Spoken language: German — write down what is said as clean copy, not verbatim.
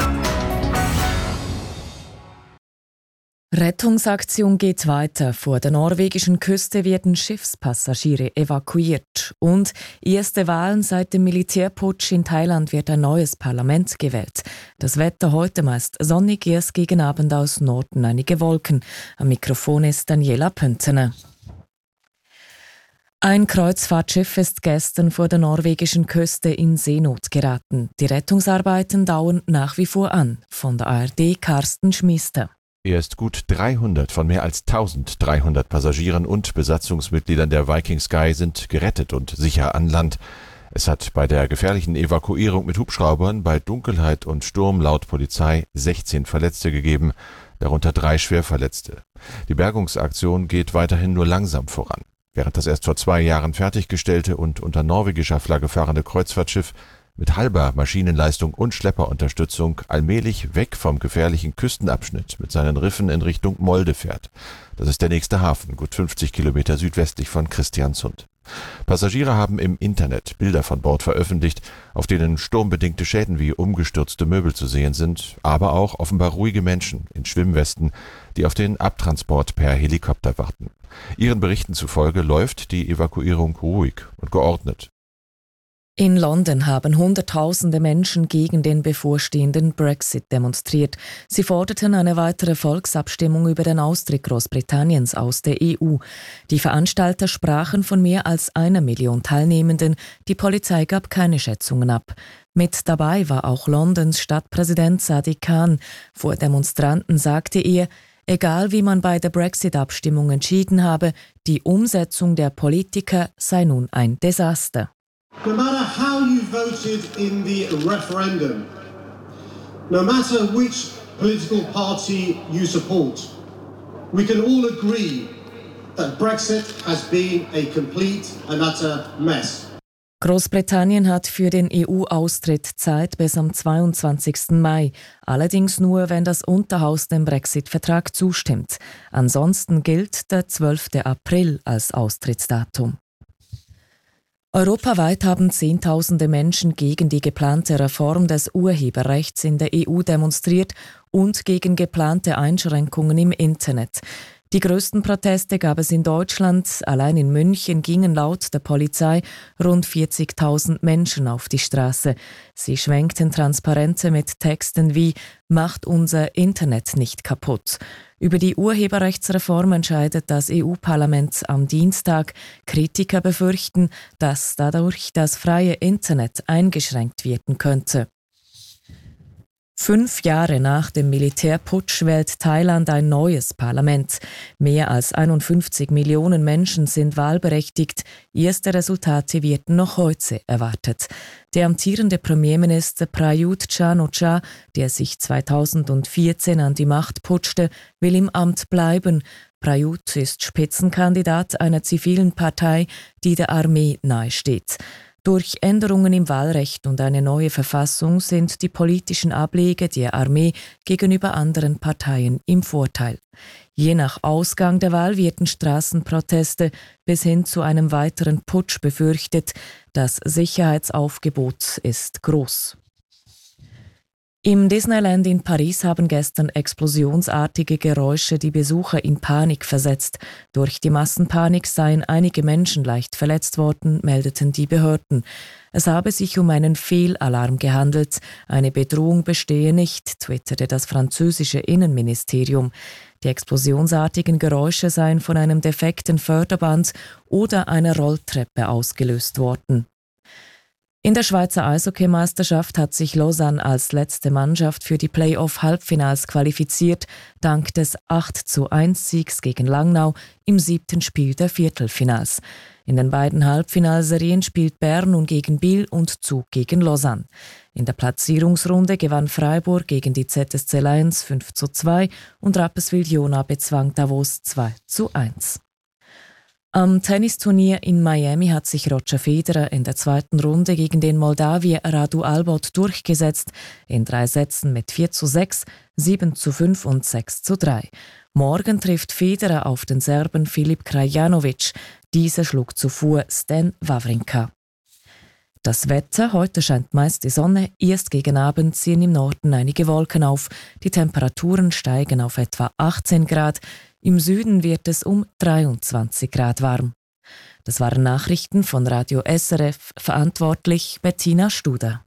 Rettungsaktion geht weiter. Vor der norwegischen Küste werden Schiffspassagiere evakuiert. Und erste Wahlen seit dem Militärputsch in Thailand wird ein neues Parlament gewählt. Das Wetter heute meist sonnig, erst gegen Abend aus Norden einige Wolken. Am Mikrofon ist Daniela Pöntener. Ein Kreuzfahrtschiff ist gestern vor der norwegischen Küste in Seenot geraten. Die Rettungsarbeiten dauern nach wie vor an. Von der ARD Carsten Schmiester. Erst gut 300 von mehr als 1300 Passagieren und Besatzungsmitgliedern der Viking Sky sind gerettet und sicher an Land. Es hat bei der gefährlichen Evakuierung mit Hubschraubern bei Dunkelheit und Sturm laut Polizei 16 Verletzte gegeben, darunter 3 Schwerverletzte. Die Bergungsaktion geht weiterhin nur langsam voran. Während das erst vor 2 Jahren fertiggestellte und unter norwegischer Flagge fahrende Kreuzfahrtschiff mit halber Maschinenleistung und Schlepperunterstützung allmählich weg vom gefährlichen Küstenabschnitt mit seinen Riffen in Richtung Molde fährt. Das ist der nächste Hafen, gut 50 Kilometer südwestlich von Kristiansund. Passagiere haben im Internet Bilder von Bord veröffentlicht, auf denen sturmbedingte Schäden wie umgestürzte Möbel zu sehen sind, aber auch offenbar ruhige Menschen in Schwimmwesten, die auf den Abtransport per Helikopter warten. Ihren Berichten zufolge läuft die Evakuierung ruhig und geordnet. In London haben Hunderttausende Menschen gegen den bevorstehenden Brexit demonstriert. Sie forderten eine weitere Volksabstimmung über den Austritt Großbritanniens aus der EU. Die Veranstalter sprachen von mehr als 1 Million Teilnehmenden. Die Polizei gab keine Schätzungen ab. Mit dabei war auch Londons Stadtpräsident Sadiq Khan. Vor Demonstranten sagte er, egal wie man bei der Brexit-Abstimmung entschieden habe, die Umsetzung der Politiker sei nun ein Desaster. No matter how you voted in the referendum, no matter which political party you support, we can all agree that Brexit has been a complete and utter mess. Großbritannien hat für den EU-Austritt Zeit bis am 22. Mai, allerdings nur, wenn das Unterhaus dem Brexit-Vertrag zustimmt. Ansonsten gilt der 12. April als Austrittsdatum. Europaweit haben Zehntausende Menschen gegen die geplante Reform des Urheberrechts in der EU demonstriert und gegen geplante Einschränkungen im Internet. Die größten Proteste gab es in Deutschland. Allein in München gingen laut der Polizei rund 40.000 Menschen auf die Straße. Sie schwenkten Transparente mit Texten wie »Macht unser Internet nicht kaputt«. Über die Urheberrechtsreform entscheidet das EU-Parlament am Dienstag. Kritiker befürchten, dass dadurch das freie Internet eingeschränkt werden könnte. 5 Jahre nach dem Militärputsch wählt Thailand ein neues Parlament. Mehr als 51 Millionen Menschen sind wahlberechtigt. Erste Resultate werden noch heute erwartet. Der amtierende Premierminister Prayut Chan-o-cha, der sich 2014 an die Macht putschte, will im Amt bleiben. Prayut ist Spitzenkandidat einer zivilen Partei, die der Armee nahesteht. Durch Änderungen im Wahlrecht und eine neue Verfassung sind die politischen Ableger der Armee gegenüber anderen Parteien im Vorteil. Je nach Ausgang der Wahl werden Straßenproteste bis hin zu einem weiteren Putsch befürchtet. Das Sicherheitsaufgebot ist groß. Im Disneyland in Paris haben gestern explosionsartige Geräusche die Besucher in Panik versetzt. Durch die Massenpanik seien einige Menschen leicht verletzt worden, meldeten die Behörden. Es habe sich um einen Fehlalarm gehandelt. Eine Bedrohung bestehe nicht, twitterte das französische Innenministerium. Die explosionsartigen Geräusche seien von einem defekten Förderband oder einer Rolltreppe ausgelöst worden. In der Schweizer Eishockeymeisterschaft hat sich Lausanne als letzte Mannschaft für die Playoff-Halbfinals qualifiziert, dank des 8:1-Siegs gegen Langnau im 7. Spiel der Viertelfinals. In den beiden Halbfinalserien spielt Bern nun gegen Biel und Zug gegen Lausanne. In der Platzierungsrunde gewann Freiburg gegen die ZSC Lions 5:2 und Rapperswil-Jona bezwang Davos 2:1. Am Tennisturnier in Miami hat sich Roger Federer in der zweiten Runde gegen den Moldawier Radu Albot durchgesetzt, in 3 Sätzen mit 4:6, 7:5 und 6:3. Morgen trifft Federer auf den Serben Filip Krajanovic. Dieser schlug zuvor Stan Wawrinka. Das Wetter: Heute scheint meist die Sonne, erst gegen Abend ziehen im Norden einige Wolken auf. Die Temperaturen steigen auf etwa 18 Grad. Im Süden wird es um 23 Grad warm. Das waren Nachrichten von Radio SRF, verantwortlich Bettina Studer.